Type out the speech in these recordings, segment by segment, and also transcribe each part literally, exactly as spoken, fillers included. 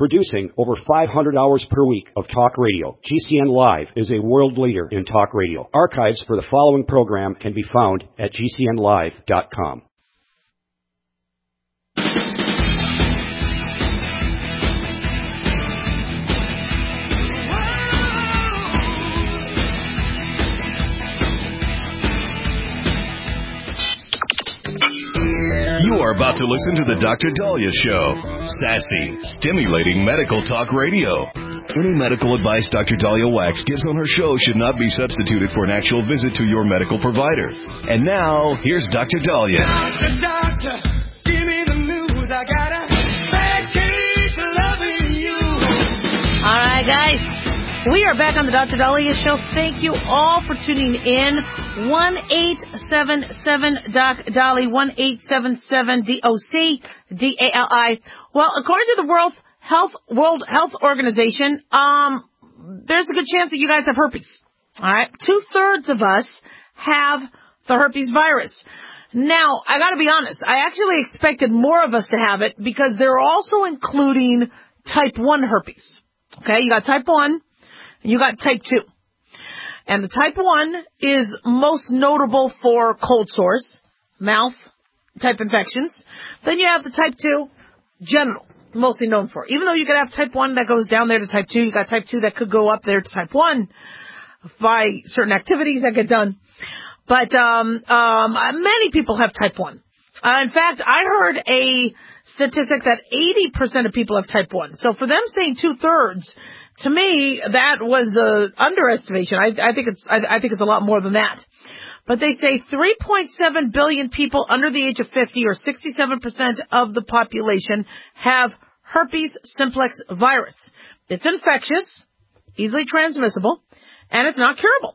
Producing over five hundred hours per week of talk radio, G C N Live is a world leader in talk radio. Archives for the following program can be found at G C N live dot com. You are about to listen to the Doctor Daliah Show. Sassy, stimulating medical talk radio. Any medical advice Doctor Daliah Wax gives on her show should not be substituted for an actual visit to your medical provider. And now, here's Doctor Daliah. Doctor, doctor, give me the news. I got a bad case of loving you. All right, guys. We are back on the Doctor Daliah Show. Thank you all for tuning in. one eight seven seven Doc Dolly, one eight seven seven D O C D A L I. Well, according to the World Health World Health Organization, um, there's a good chance that you guys have herpes. All right, two thirds of us have the herpes virus. Now, I got to be honest. I actually expected more of us to have it because they're also including type one herpes. Okay, you got type one. You got type two. And the type one is most notable for cold sores, mouth type infections. Then you have the type two, genital, mostly known for. Even though you could have type one that goes down there to type two, you got type two that could go up there to type one by certain activities that get done. But um, um, many people have type one. Uh, in fact, I heard a statistic that eighty percent of people have type one. So for them saying two-thirds, to me, that was an underestimation. I, I think it's I, I think it's a lot more than that. But they say three point seven billion people under the age of fifty, or sixty-seven percent of the population, have herpes simplex virus. It's infectious, easily transmissible, and it's not curable.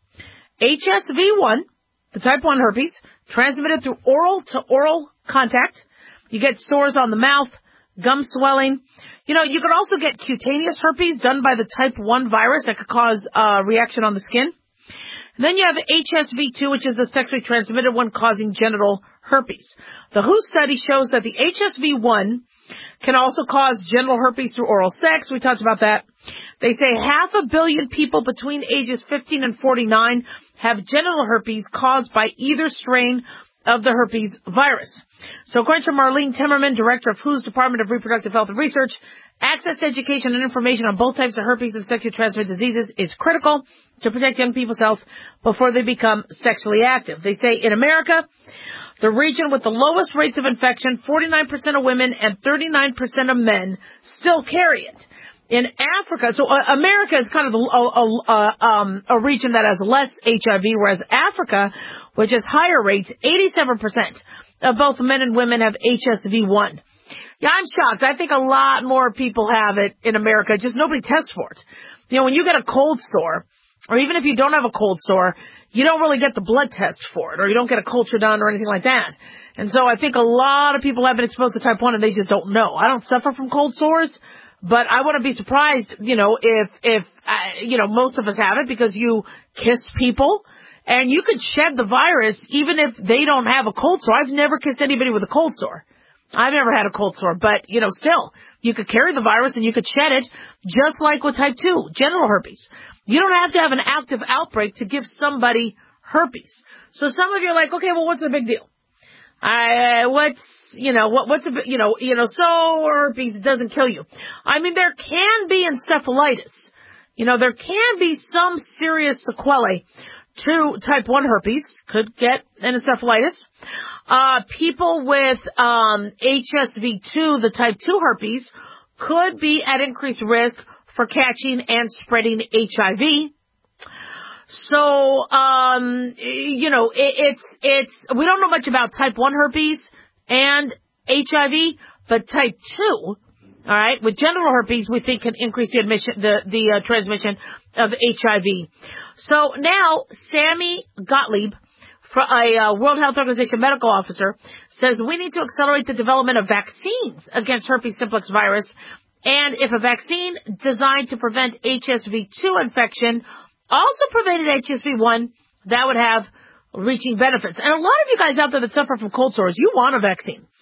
H S V one, the type one herpes, transmitted through oral-to-oral contact. You get sores on the mouth, gum swelling. You know, you could also get cutaneous herpes done by the type one virus that could cause a uh, reaction on the skin. And then you have H S V two, which is the sexually transmitted one causing genital herpes. The W H O study shows that the H S V one can also cause genital herpes through oral sex. We talked about that. They say half a billion people between ages fifteen and forty-nine have genital herpes caused by either strain of the herpes virus. So according to Marlene Timmerman, director of W H O's Department of Reproductive Health and Research, access to education and information on both types of herpes and sexually transmitted diseases is critical to protect young people's health before they become sexually active. They say in America, the region with the lowest rates of infection, forty-nine percent of women and thirty-nine percent of men still carry it. In Africa, so uh, America is kind of a, a, a, um, a region that has less H I V, whereas Africa, which has higher rates, eighty-seven percent of both men and women have H S V one. Yeah, I'm shocked. I think a lot more people have it in America, just nobody tests for it. You know, when you get a cold sore, or even if you don't have a cold sore, you don't really get the blood test for it, or you don't get a culture done or anything like that. And so I think a lot of people have been exposed to type one and they just don't know. I don't suffer from cold sores. But I wouldn't be surprised, you know, if, if, uh, you know, most of us have it because you kiss people and you could shed the virus even if they don't have a cold sore. I've never kissed anybody with a cold sore. I've never had a cold sore, but, you know, still, you could carry the virus and you could shed it just like with type two, genital herpes. You don't have to have an active outbreak to give somebody herpes. So some of you are like, okay, well, what's the big deal? I, uh, what's, you know, what, what's a, you know, you know, so herpes doesn't kill you. I mean, there can be encephalitis. You know, there can be some serious sequelae to type one herpes. Could get an encephalitis. Uh, people with, um, H S V two, the type two herpes, could be at increased risk for catching and spreading H I V. So, um, you know, it, it's, it's, we don't know much about type one herpes and H I V, but type two, all right, with genital herpes, we think can increase the admission, the, the uh, transmission of H I V. So now, Sammy Gottlieb, for a uh, World Health Organization medical officer, says we need to accelerate the development of vaccines against herpes simplex virus. And if a vaccine designed to prevent H S V two infection also prevented H S V one, that would have reaching benefits. And a lot of you guys out there that suffer from cold sores, you want a vaccine.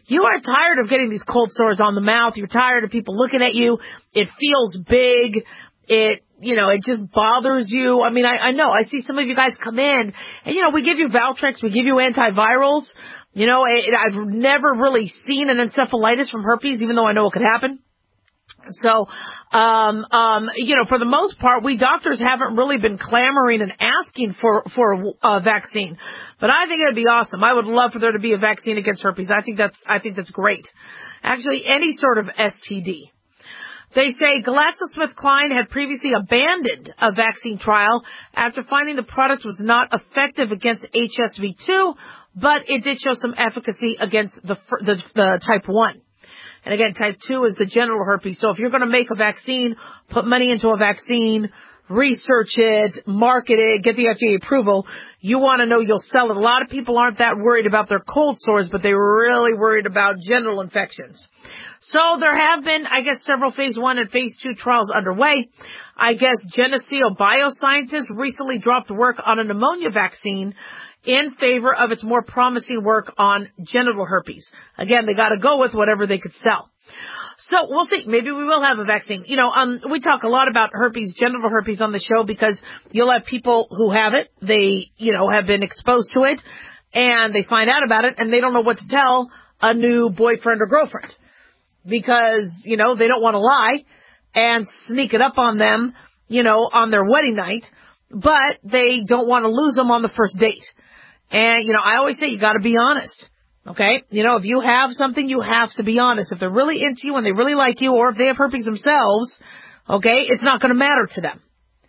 you are tired of getting these cold sores on the mouth. You're tired of people looking at you. It feels big. It, you know, it just bothers you. I mean, I, I know. I see some of you guys come in, and, you know, we give you Valtrex. We give you antivirals. You know, it, I've never really seen an encephalitis from herpes, even though I know it could happen. So, um, um, you know, for the most part, we doctors haven't really been clamoring and asking for, for a, a vaccine. But I think it'd be awesome. I would love for there to be a vaccine against herpes. I think that's, I think that's great. Actually, any sort of S T D. They say GlaxoSmithKline had previously abandoned a vaccine trial after finding the product was not effective against H S V two, but it did show some efficacy against the, the, the type one. And again, type two is the genital herpes. So if you're going to make a vaccine, put money into a vaccine, research it, market it, get the F D A approval, you want to know you'll sell it. A lot of people aren't that worried about their cold sores, but they're really worried about genital infections. So there have been, I guess, several phase one and phase two trials underway. I guess Geneseo Biosciences recently dropped work on a pneumonia vaccine in favor of its more promising work on genital herpes. Again, they got to go with whatever they could sell. So we'll see. Maybe we will have a vaccine. You know, um, we talk a lot about herpes, genital herpes on the show because you'll have people who have it. They, you know, have been exposed to it and they find out about it and they don't know what to tell a new boyfriend or girlfriend because, you know, they don't want to lie and sneak it up on them, you know, on their wedding night, but they don't want to lose them on the first date. And, you know, I always say you got to be honest. Okay? You know, if you have something, you have to be honest. If they're really into you and they really like you, or if they have herpes themselves, okay, it's not going to matter to them.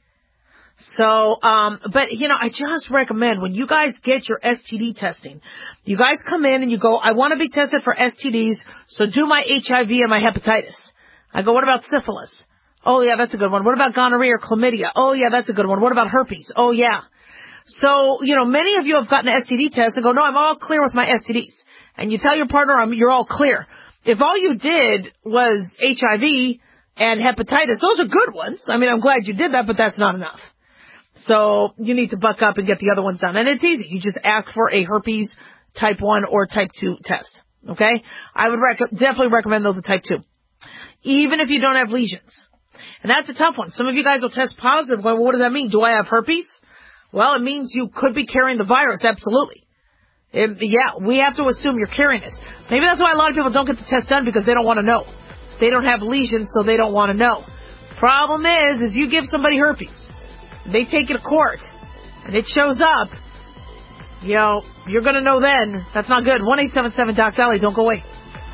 So, um, but, you know, I just recommend when you guys get your S T D testing, you guys come in and you go, I want to be tested for S T Ds, so do my H I V and my hepatitis. I go, what about syphilis? Oh, yeah, that's a good one. What about gonorrhea or chlamydia? Oh, yeah, that's a good one. What about herpes? Oh, yeah. So, you know, many of you have gotten an S T D test and go, no, I'm all clear with my S T Ds. And you tell your partner, I'm, you're all clear. If all you did was H I V and hepatitis, those are good ones. I mean, I'm glad you did that, but that's not enough. So you need to buck up and get the other ones done. And it's easy. You just ask for a herpes type one or type two test. Okay? I would rec- definitely recommend those at type two. Even if you don't have lesions. And that's a tough one. Some of you guys will test positive going, well, what does that mean? Do I have herpes? Well, it means you could be carrying the virus, absolutely. It, yeah, we have to assume you're carrying it. Maybe that's why a lot of people don't get the test done because they don't want to know. They don't have lesions, so they don't want to know. Problem is, is you give somebody herpes, they take you to court, and it shows up, you know, you're going to know then. That's not good. one eight seven seven Doc Dolly, don't go away.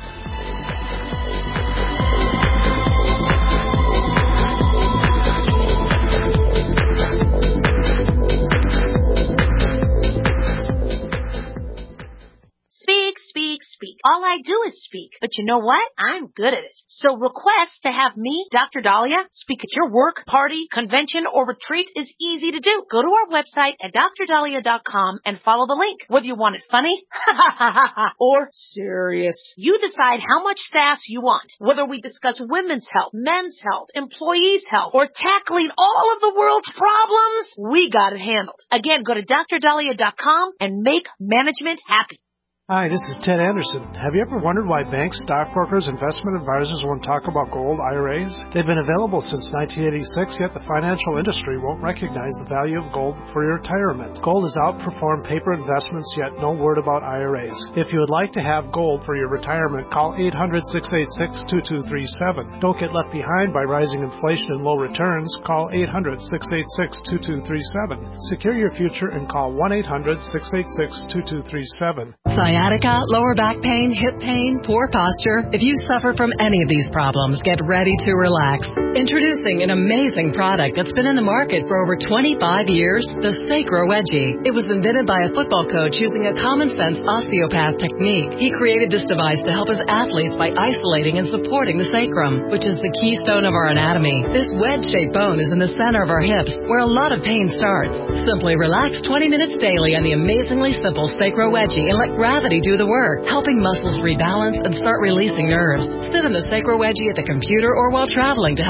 Speak. All I do is speak. But you know what? I'm good at it. So request to have me, Doctor Dahlia, speak at your work, party, convention, or retreat is easy to do. Go to our website at D R dahlia dot com and follow the link. Whether you want it funny or serious, you decide how much sass you want. Whether we discuss women's health, men's health, employees' health, or tackling all of the world's problems, we got it handled. Again, go to D R dahlia dot com and make management happy. Hi, this is Ted Anderson. Have you ever wondered why banks, stockbrokers, investment advisors won't talk about gold I R As? They've been available since nineteen eighty-six, yet the financial industry won't recognize the value of gold for your retirement. Gold has outperformed paper investments, yet no word about I R As. If you would like to have gold for your retirement, call eight hundred, six eight six, two two three seven. Don't get left behind by rising inflation and low returns. Call eight hundred, six eight six, two two three seven. Secure your future and call one eight hundred, six eight six, two two three seven. Sciatica, lower back pain, hip pain, poor posture. If you suffer from any of these problems, get ready to relax. Introducing an amazing product that's been in the market for over twenty-five years, the Sacro Wedgie. It was invented by a football coach using a common-sense osteopath technique. He created this device to help his athletes by isolating and supporting the sacrum, which is the keystone of our anatomy. This wedge-shaped bone is in the center of our hips, where a lot of pain starts. Simply relax twenty minutes daily on the amazingly simple Sacro Wedgie and let gravity do the work, helping muscles rebalance and start releasing nerves. Sit on the Sacro Wedgie at the computer or while traveling to help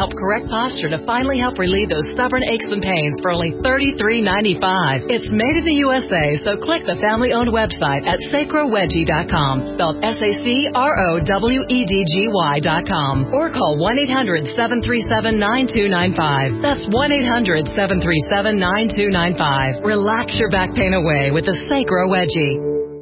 help correct posture to finally help relieve those stubborn aches and pains for only thirty-three ninety-five. It's made in the U S A, so click the family-owned website at sacro wedgie dot com, spelled S A C R O W E D G Y dot com, or call one eight hundred seven three seven nine two nine five. That's one eight hundred seven three seven nine two nine five. Relax your back pain away with the Sacro Wedgie.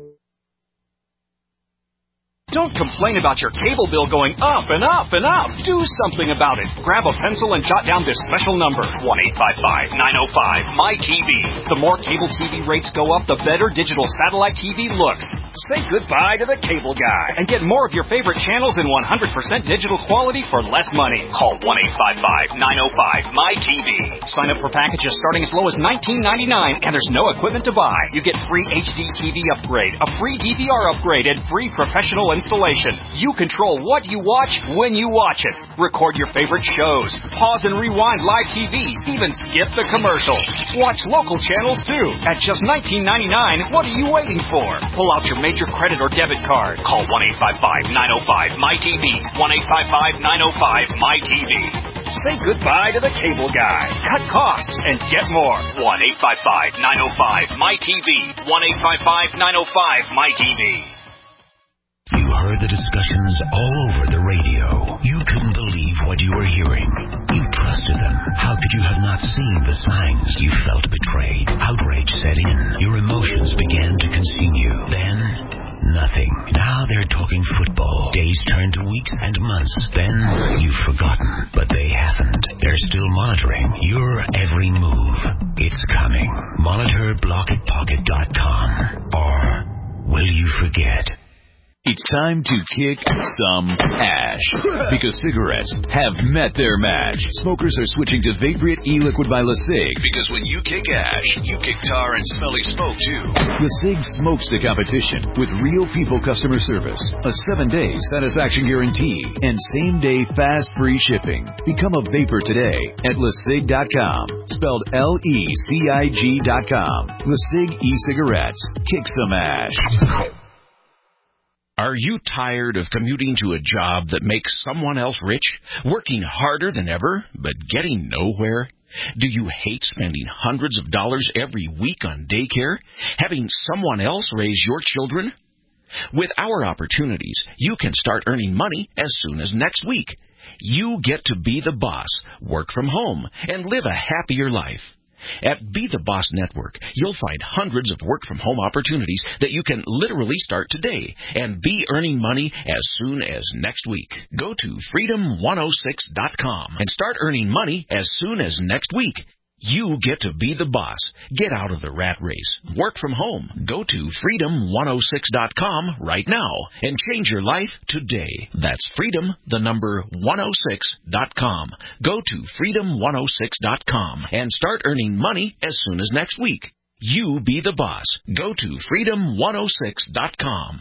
Don't complain about your cable bill going up and up and up. Do something about it. Grab a pencil and jot down this special number, one eight five five nine oh five M Y T V. The more cable T V rates go up, the better digital satellite T V looks. Say goodbye to the cable guy and get more of your favorite channels in one hundred percent digital quality for less money. Call one eight five five nine oh five M Y T V. Sign up for packages starting as low as nineteen ninety-nine, and there's no equipment to buy. You get free H D T V upgrade, a free D V R upgrade, and free professional installation. You control what you watch when you watch it. Record your favorite shows. Pause and rewind live T V. Even skip the commercials. Watch local channels too. At just nineteen ninety-nine, what are you waiting for? Pull out your major credit or debit card. Call one eight five five nine oh five M Y T V. one eight five five nine oh five M Y T V. Say goodbye to the cable guy. Cut costs and get more. one eight five five nine oh five M Y T V. one eight five five nine oh five M Y T V. You heard the discussions all over the radio. You couldn't believe what you were hearing. You trusted them. How could you have not seen the signs? You felt betrayed. Outrage set in. Your emotions began to consume you. Then, nothing. Now they're talking football. Days turn to weeks and months. Then, you've forgotten. But they haven't. They're still monitoring your every move. It's coming. Monitor blocket pocket dot com. Or will you forget? It's time to kick some ash, because cigarettes have met their match. Smokers are switching to Vaporite e-liquid by LeSig, because when you kick ash, you kick tar and smelly smoke too. LeSig smokes the competition with real people customer service, a seven-day satisfaction guarantee, and same-day fast free shipping. Become a vapor today at lesig dot com, spelled L E C I G dot com. LeSig e-cigarettes. Kick some ash. Are you tired of commuting to a job that makes someone else rich, working harder than ever, but getting nowhere? Do you hate spending hundreds of dollars every week on daycare, having someone else raise your children? With our opportunities, you can start earning money as soon as next week. You get to be the boss, work from home, and live a happier life. At Be the Boss Network, you'll find hundreds of work-from-home opportunities that you can literally start today and be earning money as soon as next week. Go to freedom one oh six dot com and start earning money as soon as next week. You get to be the boss. Get out of the rat race. Work from home. Go to freedom one oh six dot com right now and change your life today. That's freedom, the number one oh six dot com. Go to freedom one oh six dot com and start earning money as soon as next week. You be the boss. Go to freedom one oh six dot com.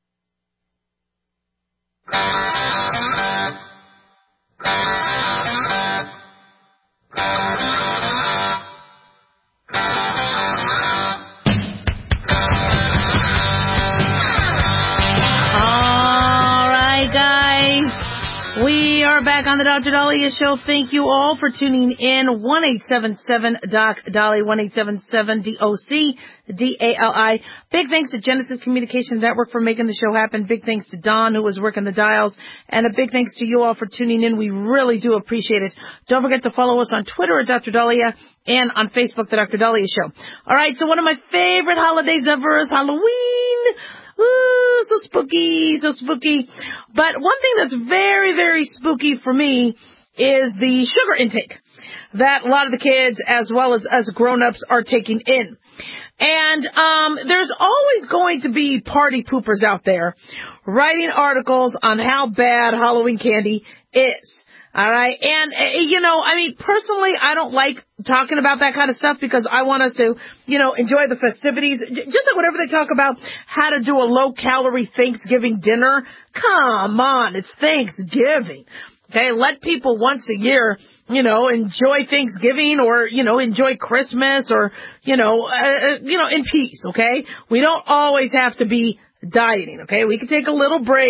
We are back on the Doctor Dahlia Show. Thank you all for tuning in. one eight seven seven D O C Dali, one eight seven seven D O C D A L I. Big thanks to Genesis Communications Network for making the show happen. Big thanks to Don, who was working the dials. And a big thanks to you all for tuning in. We really do appreciate it. Don't forget to follow us on Twitter at Doctor Dahlia and on Facebook, The Doctor Dahlia Show. All right, so one of my favorite holidays ever is Halloween. Ooh, so spooky, so spooky. But one thing that's very, very spooky for me is the sugar intake that a lot of the kids as well as us grown-ups are taking in. And um there's always going to be party poopers out there writing articles on how bad Halloween candy is. All right. And, uh, you know, I mean, personally, I don't like talking about that kind of stuff because I want us to, you know, enjoy the festivities. Just like whenever they talk about how to do a low-calorie Thanksgiving dinner, come on, it's Thanksgiving. Okay, let people once a year, you know, enjoy Thanksgiving or, you know, enjoy Christmas or, you know, uh, you know, in peace, okay? We don't always have to be dieting, okay? We can take a little break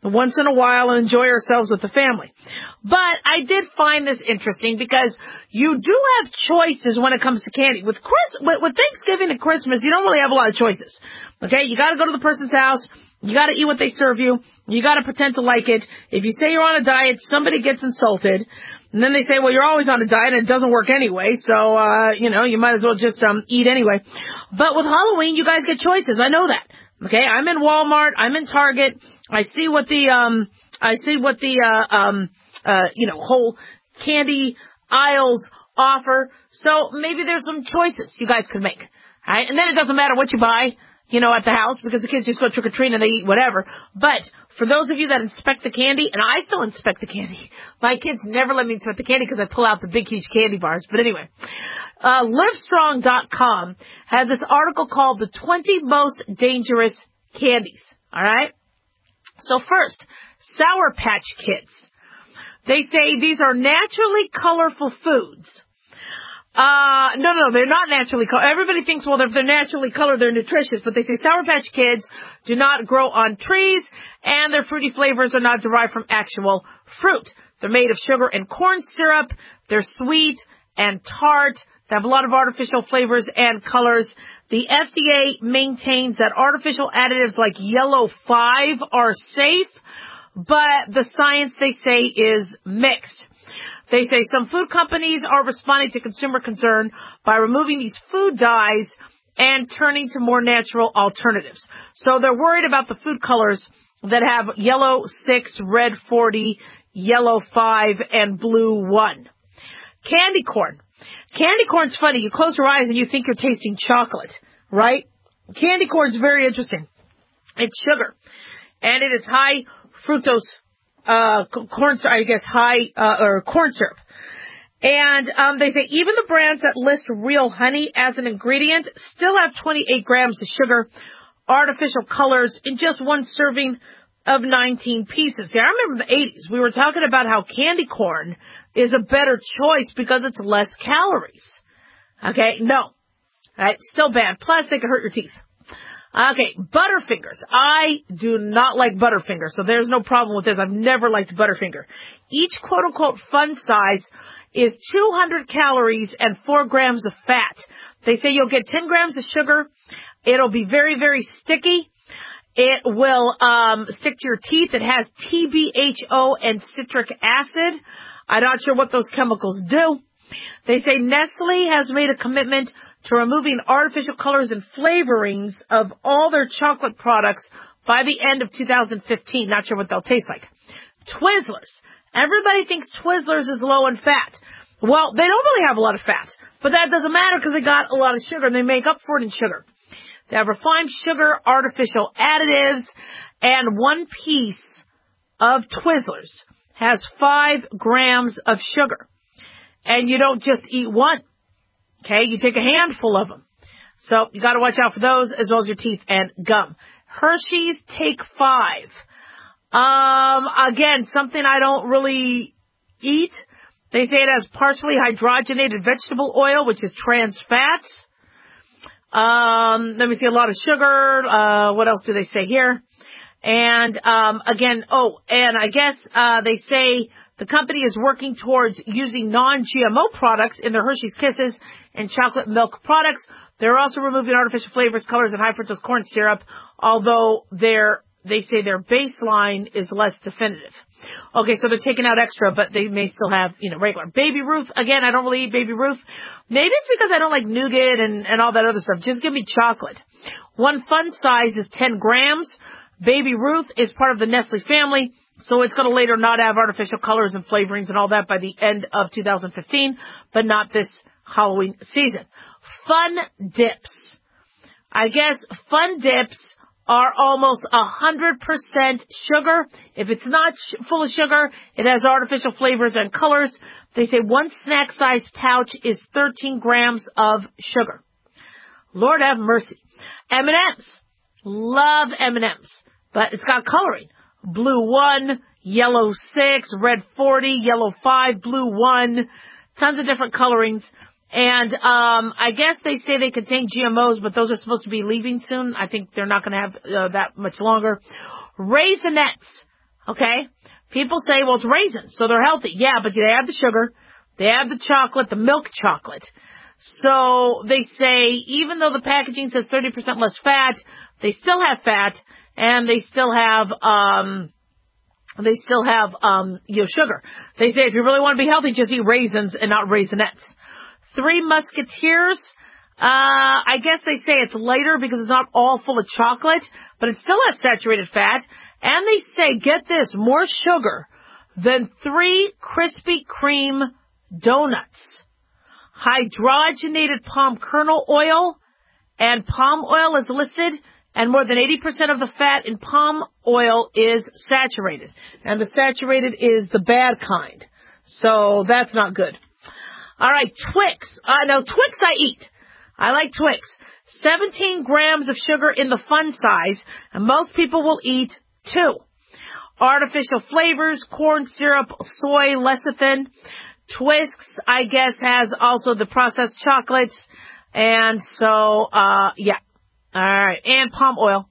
once in a while and enjoy ourselves with the family. But I did find this interesting because you do have choices when it comes to candy. With Chris, with, with Thanksgiving and Christmas, you don't really have a lot of choices. Okay, you got to go to the person's house. You got to eat what they serve you. You got to pretend to like it. If you say you're on a diet, somebody gets insulted. And then they say, well, you're always on a diet and it doesn't work anyway. So, uh, you know, you might as well just, um, eat anyway. But with Halloween, you guys get choices. I know that. Okay. I'm in Walmart. I'm in Target. I see what the, um, I see what the, uh, um, uh, you know, whole candy aisles offer. So maybe there's some choices you guys could make. All right. And then it doesn't matter what you buy, you know, at the house because the kids just go trick-or-treating and they eat whatever. But for those of you that inspect the candy, and I still inspect the candy. My kids never let me inspect the candy because I pull out the big, huge candy bars. But anyway, uh, Livestrong dot com has this article called The twenty Most Dangerous Candies. All right? So first, Sour Patch Kids. They say these are naturally colorful foods. Uh, no, no, they're not naturally colored. Everybody thinks, well, if they're naturally colored, they're nutritious. But they say Sour Patch Kids do not grow on trees, and their fruity flavors are not derived from actual fruit. They're made of sugar and corn syrup. They're sweet and tart. They have a lot of artificial flavors and colors. The F D A maintains that artificial additives like Yellow five are safe, but the science, they say, is mixed. They say some food companies are responding to consumer concern by removing these food dyes and turning to more natural alternatives. So they're worried about the food colors that have yellow six, red forty, yellow five, and blue one. Candy corn. Candy corn's funny. You close your eyes and you think you're tasting chocolate, right? Candy corn's very interesting. It's sugar, and it is high fructose Uh, corn, I guess high, uh, or corn syrup. And, um, they say even the brands that list real honey as an ingredient still have twenty-eight grams of sugar, artificial colors in just one serving of nineteen pieces. See, I remember in the eighties, we were talking about how candy corn is a better choice because it's less calories. Okay, no. Alright, still bad. Plus, they can hurt your teeth. Okay, Butterfingers. I do not like Butterfinger, so there's no problem with this. I've never liked Butterfinger. Each quote-unquote fun size is two hundred calories and four grams of fat. They say you'll get ten grams of sugar. It'll be very, very sticky. It will um stick to your teeth. It has T B H O and citric acid. I'm not sure what those chemicals do. They say Nestle has made a commitment to removing artificial colors and flavorings of all their chocolate products by the end of two thousand fifteen. Not sure what they'll taste like. Twizzlers. Everybody thinks Twizzlers is low in fat. Well, they don't really have a lot of fat, but that doesn't matter because they got a lot of sugar and they make up for it in sugar. They have refined sugar, artificial additives, and one piece of Twizzlers has five grams of sugar. And you don't just eat one. Okay, you take a handful of them. So you got to watch out for those as well as your teeth and gum. Hershey's Take Five. Um, again, something I don't really eat. They say it has partially hydrogenated vegetable oil, which is trans fats. Um, let me see, a lot of sugar. Uh, what else do they say here? And um, again, oh, and I guess uh, they say the company is working towards using non-G M O products in their Hershey's Kisses and chocolate milk products. They're also removing artificial flavors, colors, and high fructose corn syrup, although their they say their baseline is less definitive. Okay, so they're taking out extra, but they may still have, you know, regular. Baby Ruth, again, I don't really eat Baby Ruth. Maybe it's because I don't like nougat and, and all that other stuff. Just give me chocolate. One fun size is ten grams. Baby Ruth is part of the Nestle family, so it's going to later not have artificial colors and flavorings and all that by the end of two thousand fifteen, but not this Halloween season. Fun Dips. I guess Fun Dips are almost one hundred percent sugar. If it's not sh- full of sugar, it has artificial flavors and colors. They say one snack-sized pouch is thirteen grams of sugar. Lord have mercy. M and M's. Love M and M's, but it's got coloring. Blue one, yellow six, red forty, yellow five, blue one. Tons of different colorings. And um I guess they say they contain G M Os, but those are supposed to be leaving soon. I think they're not going to have uh, that much longer. Raisinets. Okay? People say, well, it's raisins, so they're healthy. Yeah, but they add the sugar, they add the chocolate, the milk chocolate. So they say even though the packaging says thirty percent less fat, they still have fat, and they still have, um, they still have, um, you know, sugar. They say if you really want to be healthy, just eat raisins and not Raisinets. Three Musketeers, uh, I guess they say it's lighter because it's not all full of chocolate, but it still has saturated fat. And they say, get this, more sugar than three Krispy Kreme donuts. Hydrogenated palm kernel oil and palm oil is listed, and more than eighty percent of the fat in palm oil is saturated. And the saturated is the bad kind. So that's not good. All right, Twix. Uh, now, Twix I eat. I like Twix. seventeen grams of sugar in the fun size, and most people will eat two. Artificial flavors, corn syrup, soy, lecithin. Twix, I guess, has also the processed chocolates. And so, uh, yeah. All right. And palm oil.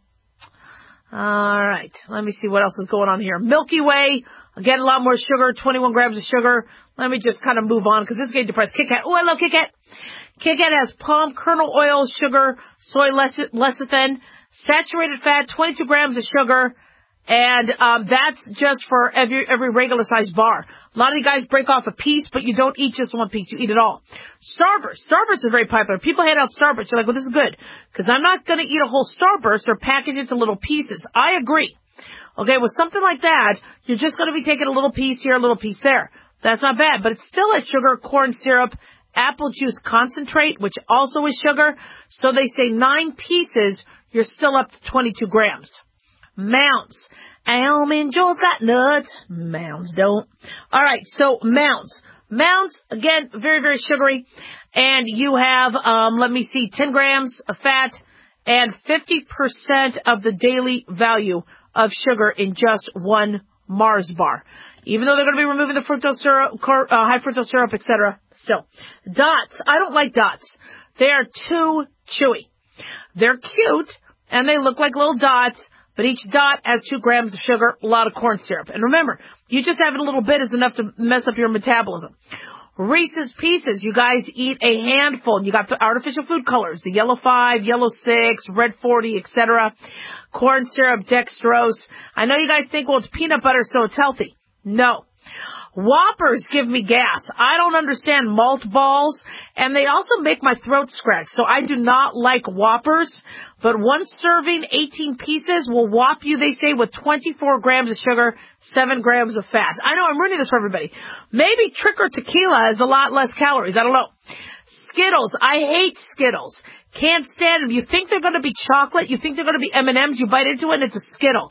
All right. Let me see what else is going on here. Milky Way. Again, a lot more sugar, twenty-one grams of sugar. Let me just kind of move on because this is getting depressed. Kit Kat. Oh, I love Kit Kat. Kit Kat has palm kernel oil, sugar, soy lecithin, saturated fat, twenty-two grams of sugar. And um that's just for every every regular sized bar. A lot of you guys break off a piece, but you don't eat just one piece. You eat it all. Starburst. Starburst is very popular. People hand out Starburst. You're like, well, this is good. Because I'm not going to eat a whole Starburst. They're packaged into little pieces. I agree. Okay, with something like that, you're just going to be taking a little piece here, a little piece there. That's not bad. But it still has sugar, corn syrup, apple juice concentrate, which also is sugar. So they say nine pieces, you're still up to twenty-two grams. Mounds. Almond Joe's got nuts. Mounds don't. All right, so Mounds. Mounds, again, very, very sugary. And you have, um, let me see, ten grams of fat and fifty percent of the daily value of sugar in just one Mars bar. Even though they're going to be removing the fructose syrup, uh, high fructose syrup, et cetera. Still. Dots. I don't like dots. They are too chewy. They're cute, and they look like little dots. But each dot has two grams of sugar, a lot of corn syrup. And remember, you just having a little bit is enough to mess up your metabolism. Reese's Pieces, you guys eat a handful. You got the artificial food colors, the yellow five, yellow six, red forty, et cetera. Corn syrup, dextrose. I know you guys think, well, it's peanut butter, so it's healthy. No. Whoppers give me gas. I don't understand malt balls, and they also make my throat scratch, so I do not like Whoppers. But one serving, eighteen pieces, will whop you, they say, with twenty-four grams of sugar, seven grams of fat. I know, I'm ruining this for everybody. Maybe Trick or Tequila has a lot less calories. I don't know. Skittles. I hate Skittles. Can't stand them. You think they're going to be chocolate. You think they're going to be M and M's. You bite into it, and it's a Skittle.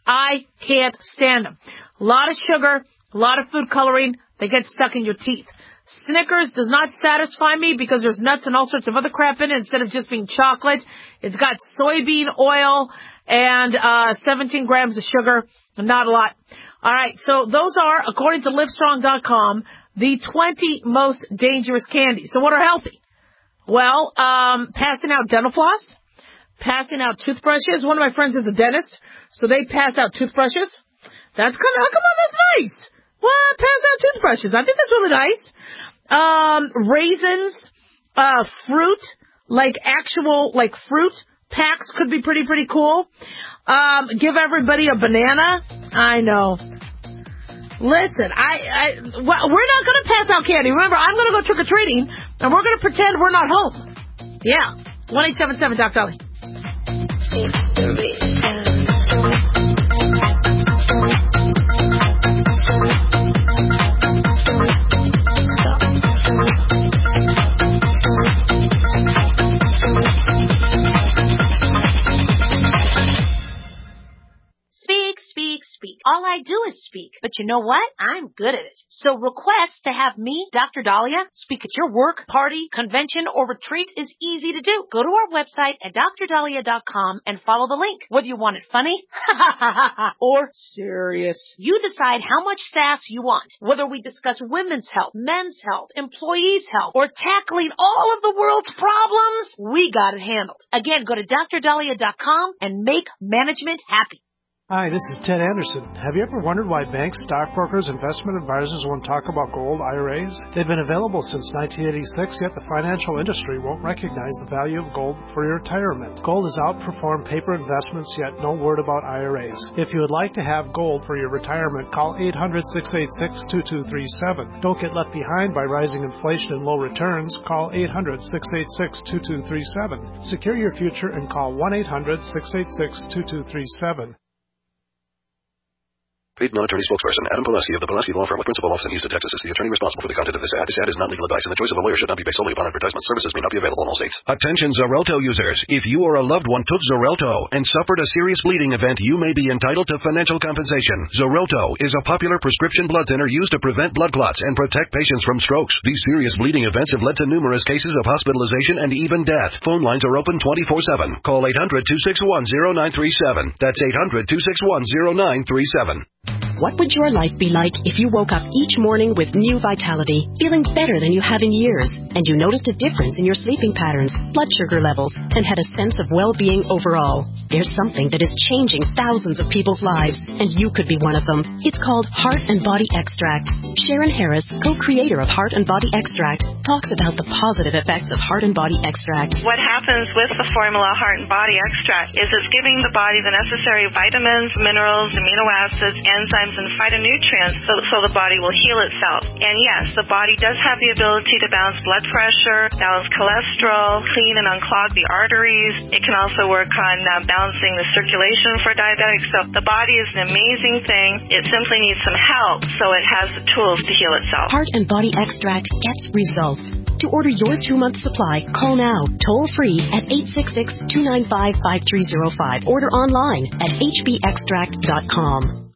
I can't stand them. A lot of sugar. A lot of food coloring, they get stuck in your teeth. Snickers does not satisfy me because there's nuts and all sorts of other crap in it instead of just being chocolate. It's got soybean oil and uh seventeen grams of sugar. Not a lot. All right, so those are, according to Livestrong dot com, the twenty most dangerous candies. So what are healthy? Well, um, passing out dental floss, passing out toothbrushes. One of my friends is a dentist, so they pass out toothbrushes. That's kind of, oh, come on, that's nice. What? Pass out toothbrushes. I think that's really nice. Um, raisins, uh, fruit, like actual, like fruit packs could be pretty, pretty cool. Um, give everybody a banana. I know. Listen, I, I, well, we're not going to pass out candy. Remember, I'm going to go trick-or-treating, and we're going to pretend we're not home. Yeah. one eight seven seven Doc Dolly. Speak, speak, speak. All I do is speak. But you know what? I'm good at it. So request to have me, Doctor Dahlia, speak at your work, party, convention, or retreat is easy to do. Go to our website at Dr Dahlia dot com and follow the link. Whether you want it funny or serious, you decide how much sass you want. Whether we discuss women's health, men's health, employees' health, or tackling all of the world's problems, we got it handled. Again, go to Dr Dahlia dot com and make management happy. Hi, this is Ted Anderson. Have you ever wondered why banks, stockbrokers, investment advisors won't talk about gold I R As? They've been available since nineteen eighty-six, yet the financial industry won't recognize the value of gold for your retirement. Gold has outperformed paper investments, yet no word about I R As. If you would like to have gold for your retirement, call eight hundred, six eight six, two two three seven. Don't get left behind by rising inflation and low returns. Call eight hundred, six eight six, two two three seven. Secure your future and call one eight hundred, six eight six, two two three seven. Paid non-attorney spokesperson Adam Pulaski of the Pulaski Law Firm with principal office in Houston, Texas is the attorney responsible for the content of this ad. This ad is not legal advice, and the choice of a lawyer should not be based solely upon advertisement. Services may not be available in all states. Attention Xarelto users. If you or a loved one took Xarelto and suffered a serious bleeding event, you may be entitled to financial compensation. Xarelto is a popular prescription blood thinner used to prevent blood clots and protect patients from strokes. These serious bleeding events have led to numerous cases of hospitalization and even death. Phone lines are open twenty-four seven. Call eight hundred, two six one, zero nine three seven. That's eight hundred, two six one, zero nine three seven. What would your life be like if you woke up each morning with new vitality, feeling better than you have in years, and you noticed a difference in your sleeping patterns, blood sugar levels, and had a sense of well-being overall? There's something that is changing thousands of people's lives, and you could be one of them. It's called Heart and Body Extract. Sharon Harris, co-creator of Heart and Body Extract, talks about the positive effects of Heart and Body Extract. What happens with the formula Heart and Body Extract is it's giving the body the necessary vitamins, minerals, amino acids, enzymes, and phytonutrients so, so the body will heal itself. And yes, the body does have the ability to balance blood pressure, balance cholesterol, clean and unclog the arteries. It can also work on uh, balancing the circulation for diabetics. So the body is an amazing thing. It simply needs some help so it has the tools to heal itself. Heart and Body Extract gets results. To order your two-month supply, call now, toll-free at eight six six, two nine five, five three zero five. Order online at h b extract dot com.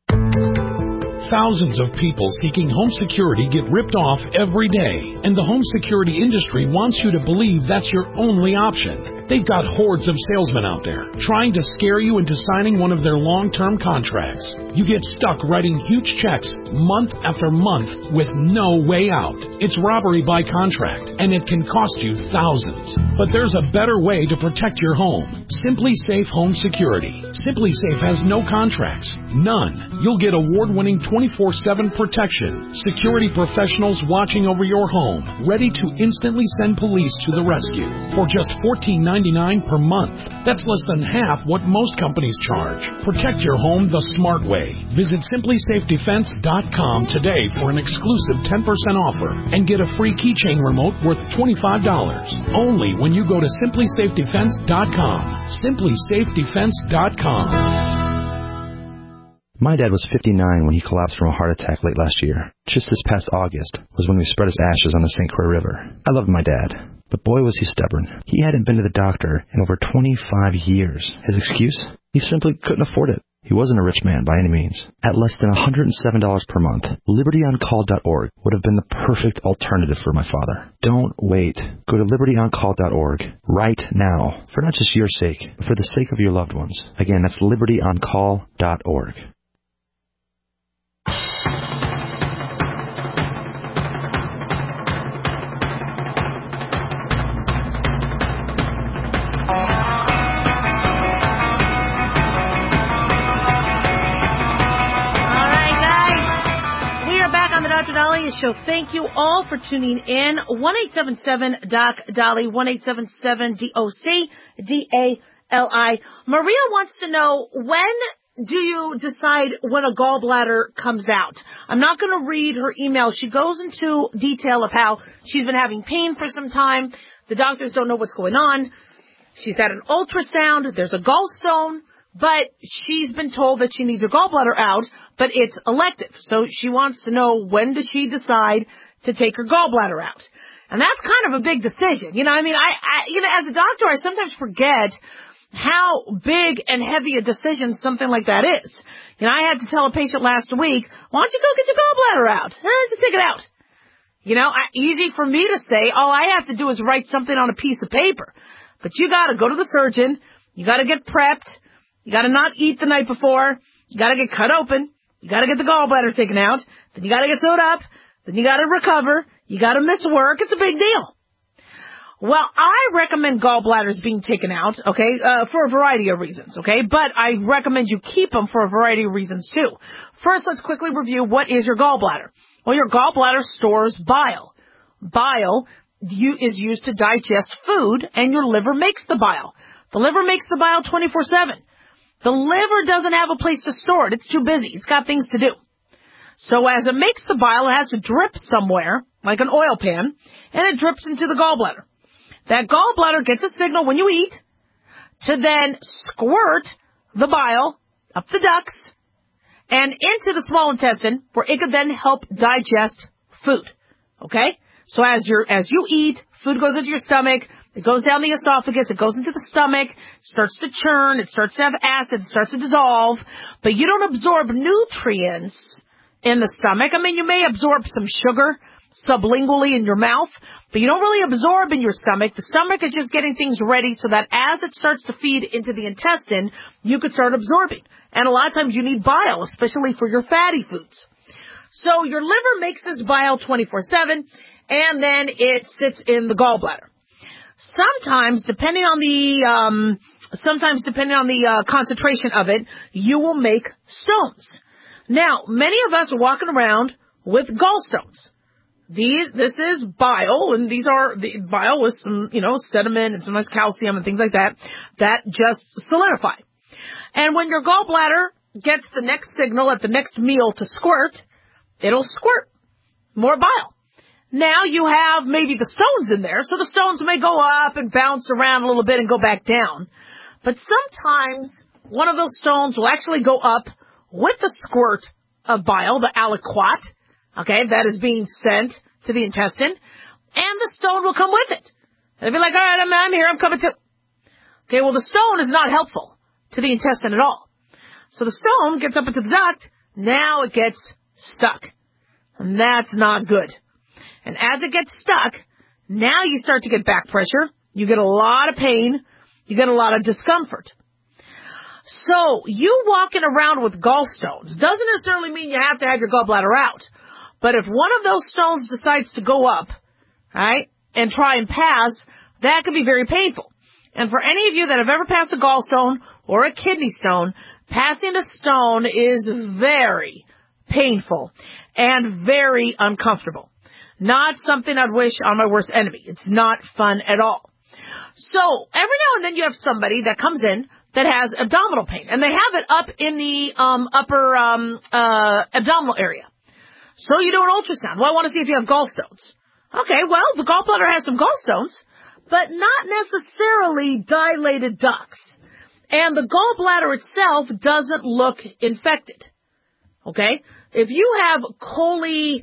Thousands of people seeking home security get ripped off every day, and the home security industry wants you to believe that's your only option. They've got hordes of salesmen out there trying to scare you into signing one of their long-term contracts. You get stuck writing huge checks month after month with no way out. It's robbery by contract, and it can cost you thousands. But there's a better way to protect your home. Simply Safe Home Security. Simply Safe has no contracts. None. You'll get award-winning twenty-four seven protection. Security professionals watching over your home, ready to instantly send police to the rescue for just fourteen ninety-nine per month. That's less than half what most companies charge. Protect your home the smart way. Visit simply safe defense dot com today for an exclusive ten percent offer and get a free keychain remote worth twenty-five dollars. Only when you go to simply safe defense dot com. simply safe defense dot com. My dad was fifty-nine when he collapsed from a heart attack late last year. Just this past August was when we spread his ashes on the Saint Croix River. I loved my dad, but boy was he stubborn. He hadn't been to the doctor in over twenty-five years. His excuse? He simply couldn't afford it. He wasn't a rich man by any means. At less than one hundred seven dollars per month, liberty on call dot org would have been the perfect alternative for my father. Don't wait. Go to liberty on call dot org right now, for not just your sake, but for the sake of your loved ones. Again, that's liberty on call dot org. Doctor Dahlia Show. Thank you all for tuning in. one eight seven seven doc Dolly, one eight seven seven D O C D A L I. Maria wants to know, when do you decide when a gallbladder comes out? I'm not going to read her email. She goes into detail of how she's been having pain for some time. The doctors don't know what's going on. She's had an ultrasound. There's a gallstone. But she's been told that she needs her gallbladder out, but it's elective. So she wants to know, when does she decide to take her gallbladder out? And that's kind of a big decision. You know, I mean, I, I, you know, as a doctor, I sometimes forget how big and heavy a decision something like that is. You know, I had to tell a patient last week, why don't you go get your gallbladder out? Eh, just take it out. You know, I, easy for me to say, all I have to do is write something on a piece of paper. But you gotta go to the surgeon. You gotta get prepped. You gotta not eat the night before. You gotta get cut open. You gotta get the gallbladder taken out. Then you gotta get sewed up. Then you gotta recover. You gotta miss work. It's a big deal. Well, I recommend gallbladders being taken out, okay, uh, for a variety of reasons, okay? But I recommend you keep them for a variety of reasons, too. First, let's quickly review what is your gallbladder. Well, your gallbladder stores bile. Bile you, is used to digest food, and your liver makes the bile. The liver makes the bile twenty-four seven. The liver doesn't have a place to store it. It's too busy. It's got things to do. So as it makes the bile, it has to drip somewhere, like an oil pan, and it drips into the gallbladder. That gallbladder gets a signal when you eat to then squirt the bile up the ducts and into the small intestine, where it could then help digest food. Okay? So as you're, as you eat, food goes into your stomach, it goes down the esophagus, it goes into the stomach, starts to churn, it starts to have acid, it starts to dissolve, but you don't absorb nutrients in the stomach. I mean, you may absorb some sugar sublingually in your mouth, but you don't really absorb in your stomach. The stomach is just getting things ready so that as it starts to feed into the intestine, you could start absorbing. And a lot of times you need bile, especially for your fatty foods. So your liver makes this bile twenty-four seven, and then it sits in the gallbladder. Sometimes, depending on the, um, sometimes depending on the uh, concentration of it, you will make stones. Now, many of us are walking around with gallstones. These, this is bile, and these are the bile with some, you know, sediment and sometimes calcium and things like that, that just solidify. And when your gallbladder gets the next signal at the next meal to squirt, it'll squirt more bile. Now you have maybe the stones in there, so the stones may go up and bounce around a little bit and go back down. But sometimes one of those stones will actually go up with the squirt of bile, the aliquot, okay, that is being sent to the intestine, and the stone will come with it. It'll be like, all right, I'm, I'm here, I'm coming too. Okay, well, the stone is not helpful to the intestine at all. So the stone gets up into the duct, now it gets stuck. And that's not good. And as it gets stuck, now you start to get back pressure, you get a lot of pain, you get a lot of discomfort. So you walking around with gallstones doesn't necessarily mean you have to have your gallbladder out. But if one of those stones decides to go up, right, and try and pass, that can be very painful. And for any of you that have ever passed a gallstone or a kidney stone, passing a stone is very painful and very uncomfortable. Not something I'd wish on my worst enemy. It's not fun at all. So every now and then you have somebody that comes in that has abdominal pain, and they have it up in the um, upper um, uh, abdominal area. So you do an ultrasound. Well, I want to see if you have gallstones. Okay, well, the gallbladder has some gallstones, but not necessarily dilated ducts. And the gallbladder itself doesn't look infected. Okay? If you have cholecystitis,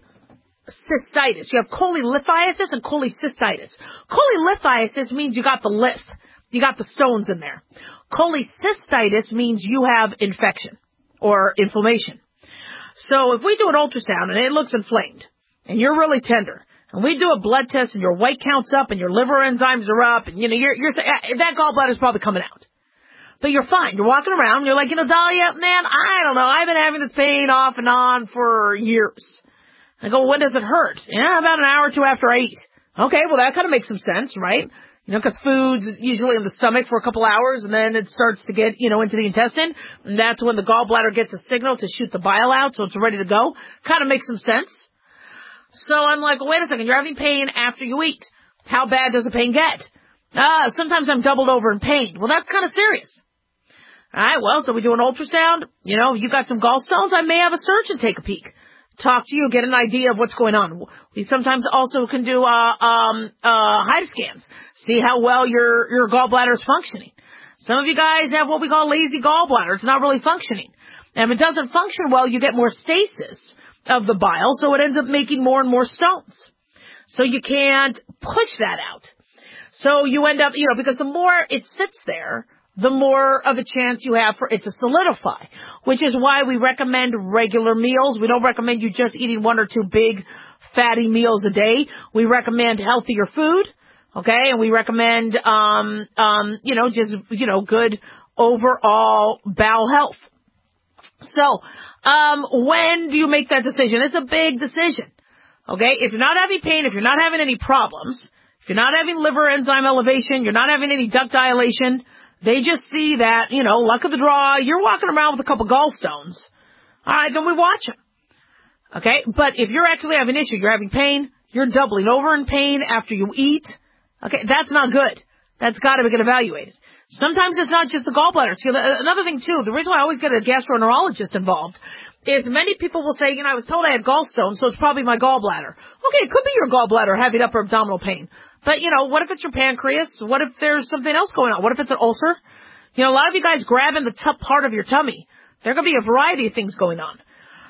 you have cholelithiasis and cholecystitis. Cholelithiasis means you got the lith. You got the stones in there. Cholecystitis means you have infection or inflammation. So if we do an ultrasound and it looks inflamed and you're really tender, and we do a blood test and your white count's up and your liver enzymes are up, and you know you're you're that gallbladder's probably coming out. But you're fine. You're walking around and you're like, you know, Dahlia, man, I don't know. I've been having this pain off and on for years. I go, when does it hurt? Yeah, about an hour or two after I eat. Okay, well that kind of makes some sense, right? You know, because food's usually in the stomach for a couple hours, and then it starts to get, you know, into the intestine. And that's when the gallbladder gets a signal to shoot the bile out, so it's ready to go. Kind of makes some sense. So I'm like, well, wait a second, you're having pain after you eat. How bad does the pain get? Ah, sometimes I'm doubled over in pain. Well, that's kind of serious. All right, well, so we do an ultrasound. You know, you got some gallstones, I may have a surgeon take a peek. Talk to you, get an idea of what's going on. We sometimes also can do uh, um, uh, H I D scans, see how well your your gallbladder is functioning. Some of you guys have what we call lazy gallbladder. It's not really functioning. And if it doesn't function well, you get more stasis of the bile, so it ends up making more and more stones. So you can't push that out. So you end up, you know, because the more it sits there, the more of a chance you have for it to solidify, which is why we recommend regular meals. We don't recommend you just eating one or two big fatty meals a day. We recommend healthier food, okay? And we recommend, um, um, you know, just, you know, good overall bowel health. So, um, when do you make that decision? It's a big decision, okay? If you're not having pain, if you're not having any problems, if If you're not having liver enzyme elevation, you're not having any duct dilation, they just see that, you know, luck of the draw, you're walking around with a couple gallstones. All right, then we watch them. Okay? But if you're actually having an issue, you're having pain, you're doubling over in pain after you eat, okay, that's not good. That's got to get evaluated. Sometimes it's not just the gallbladder. See, another thing, too, the reason why I always get a gastroenterologist involved is many people will say, you know, I was told I had gallstones, so it's probably my gallbladder. Okay, it could be your gallbladder having upper abdominal pain. But, you know, what if it's your pancreas? What if there's something else going on? What if it's an ulcer? You know, a lot of you guys grabbing the top part of your tummy. There are going to be a variety of things going on.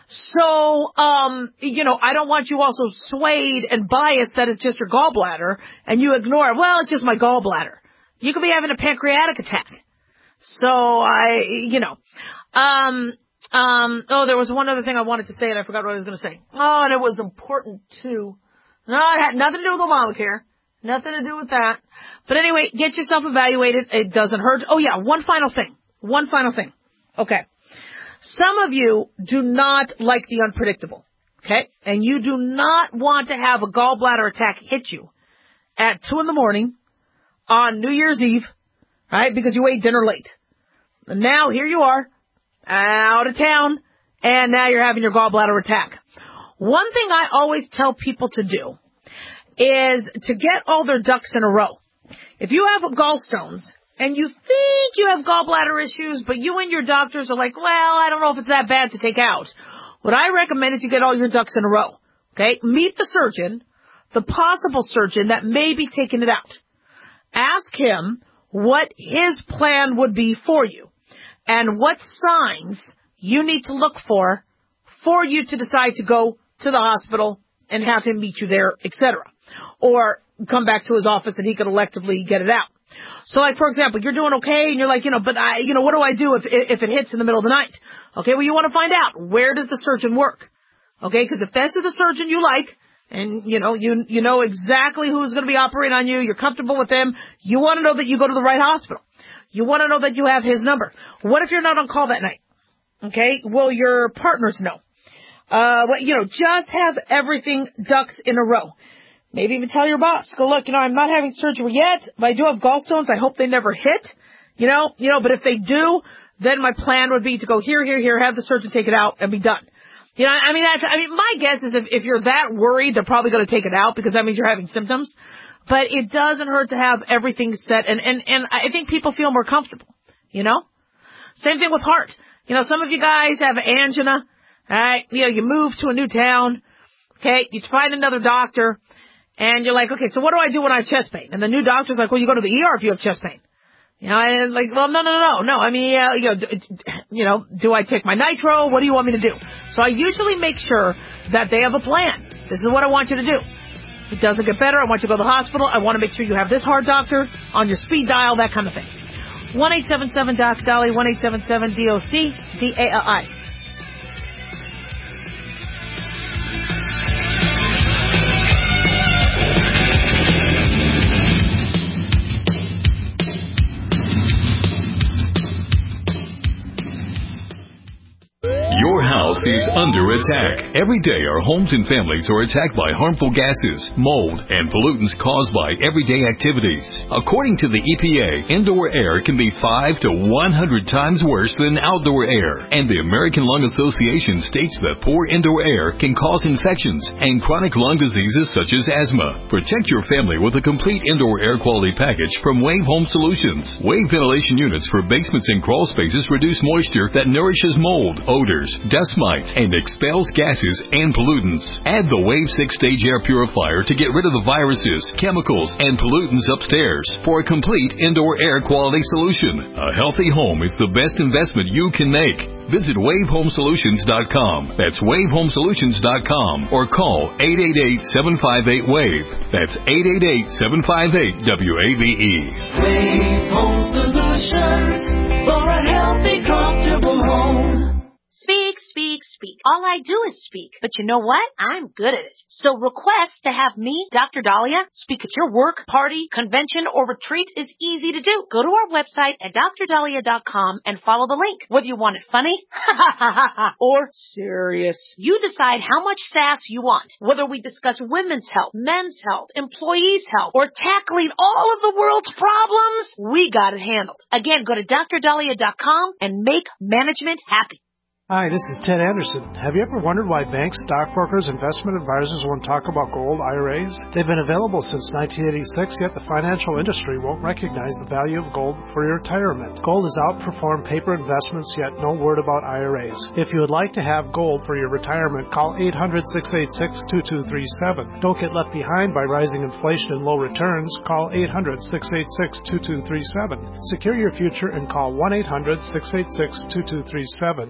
So, um, you know, I don't want you also swayed and biased that it's just your gallbladder and you ignore it. Well, it's just my gallbladder. You could be having a pancreatic attack. So, I, you know, um, um, oh, there was one other thing I wanted to say and I forgot what I was going to say. Oh, and it was important too. No, it had nothing to do with Obamacare. Nothing to do with that. But anyway, get yourself evaluated. It doesn't hurt. Oh yeah, one final thing. One final thing. Okay. Some of you do not like the unpredictable. Okay? And you do not want to have a gallbladder attack hit you at two in the morning on New Year's Eve, right? Because you ate dinner late. And now here you are, out of town, and now you're having your gallbladder attack. One thing I always tell people to do is to get all their ducks in a row. If you have gallstones and you think you have gallbladder issues, but you and your doctors are like, well, I don't know if it's that bad to take out, what I recommend is you get all your ducks in a row. Okay? Meet the surgeon, the possible surgeon that may be taking it out. Ask him what his plan would be for you and what signs you need to look for for you to decide to go to the hospital and have him meet you there, et cetera. Or come back to his office and he can electively get it out. So, like, for example, you're doing okay and you're like, you know, but I, you know, what do I do if if it hits in the middle of the night? Okay, well, you want to find out, where does the surgeon work? Okay, because if this is the surgeon you like, and, you know, you you know exactly who's going to be operating on you, you're comfortable with him, you want to know that you go to the right hospital. You want to know that you have his number. What if you're not on call that night? Okay, will your partners know? Uh, what, you know, just have everything ducks in a row. Maybe even tell your boss, go, look, you know, I'm not having surgery yet, but I do have gallstones. I hope they never hit, you know, you know, but if they do, then my plan would be to go here, here, here, have the surgeon take it out and be done. You know, I mean, that's, I mean, my guess is if, if you're that worried, they're probably going to take it out because that means you're having symptoms. But it doesn't hurt to have everything set, and, and, and I think people feel more comfortable, you know? Same thing with heart. You know, some of you guys have angina, alright? You know, you move to a new town, okay? You find another doctor, and you're like, okay, so what do I do when I have chest pain? And the new doctor's like, well, you go to the E R if you have chest pain. You know, and like, well, no, no, no, no. I mean, uh, you know, d- you know, do I take my nitro? What do you want me to do? So I usually make sure that they have a plan. This is what I want you to do. If it doesn't get better, I want you to go to the hospital. I want to make sure you have this heart doctor on your speed dial, that kind of thing. one eight seven seven D O C Dolly, one eight seven seven D O C D A L I. Your house is under attack. Every day our homes and families are attacked by harmful gases, mold, and pollutants caused by everyday activities. According to the E P A, indoor air can be five to one hundred times worse than outdoor air. And the American Lung Association states that poor indoor air can cause infections and chronic lung diseases such as asthma. Protect your family with a complete indoor air quality package from Wave Home Solutions. Wave ventilation units for basements and crawl spaces reduce moisture that nourishes mold, odors, dust mites, and expels gases and pollutants. Add the Wave six-stage air purifier to get rid of the viruses, chemicals, and pollutants upstairs for a complete indoor air quality solution. A healthy home is the best investment you can make. Visit wave home solutions dot com. That's wave home solutions dot com or call eight eight eight, seven five eight, WAVE. That's eight eight eight, seven five eight, W A V E. Wave Home Solutions for a healthy, comfortable home. Speak, speak, speak. All I do is speak. But you know what? I'm good at it. So request to have me, Doctor Dahlia, speak at your work, party, convention, or retreat is easy to do. Go to our website at D R dahlia dot com and follow the link. Whether you want it funny or serious, you decide how much sass you want. Whether we discuss women's health, men's health, employees' health, or tackling all of the world's problems, we got it handled. Again, go to D R dahlia dot com and make management happy. Hi, this is Ted Anderson. Have you ever wondered why banks, stockbrokers, investment advisors won't talk about gold I R As? They've been available since nineteen eighty-six, yet the financial industry won't recognize the value of gold for your retirement. Gold has outperformed paper investments, yet no word about I R As. If you would like to have gold for your retirement, call eight hundred, six eight six, two two three seven. Don't get left behind by rising inflation and low returns. Call eight hundred, six eight six, two two three seven. Secure your future and call one eight hundred, six eight six, two two three seven.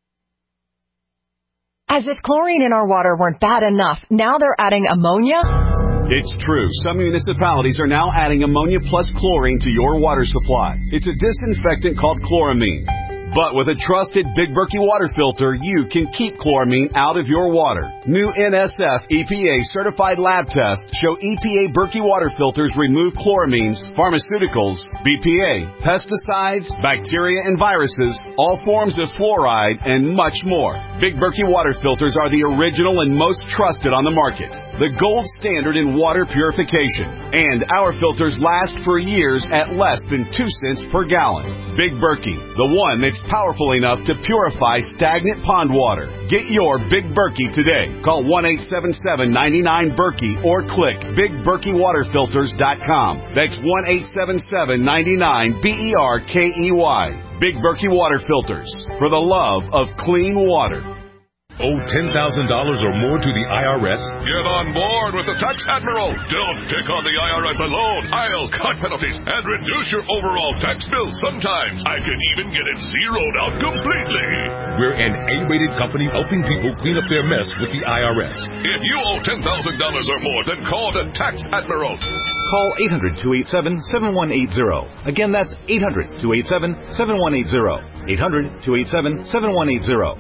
As if chlorine in our water weren't bad enough, now they're adding ammonia? It's true. Some municipalities are now adding ammonia plus chlorine to your water supply. It's a disinfectant called chloramine. But with a trusted Big Berkey water filter, you can keep chloramine out of your water. New N S F E P A certified lab tests show E P A Berkey water filters remove chloramines, pharmaceuticals, B P A, pesticides, bacteria and viruses, all forms of fluoride, and much more. Big Berkey water filters are the original and most trusted on the market. The gold standard in water purification. And our filters last for years at less than two cents per gallon. Big Berkey, the one that's powerful enough to purify stagnant pond water. Get your Big Berkey today. Call one eight seven seven, nine nine, Berkey or click big berkey water filters dot com. That's one eight seven seven, nine nine, B E R K E Y. Big Berkey Water Filters, for the love of clean water. Owe ten thousand dollars or more to the I R S? Get on board with the Tax Admiral. Don't take on the I R S alone. I'll cut penalties and reduce your overall tax bill. Sometimes I can even get it zeroed out completely. We're an A-rated company helping people clean up their mess with the I R S. If you owe ten thousand dollars or more, then call the Tax Admiral. Call eight hundred, two eight seven, seven one eight zero. Again, that's eight hundred, two eight seven, seven one eight zero. eight hundred, two eight seven, seven one eight zero.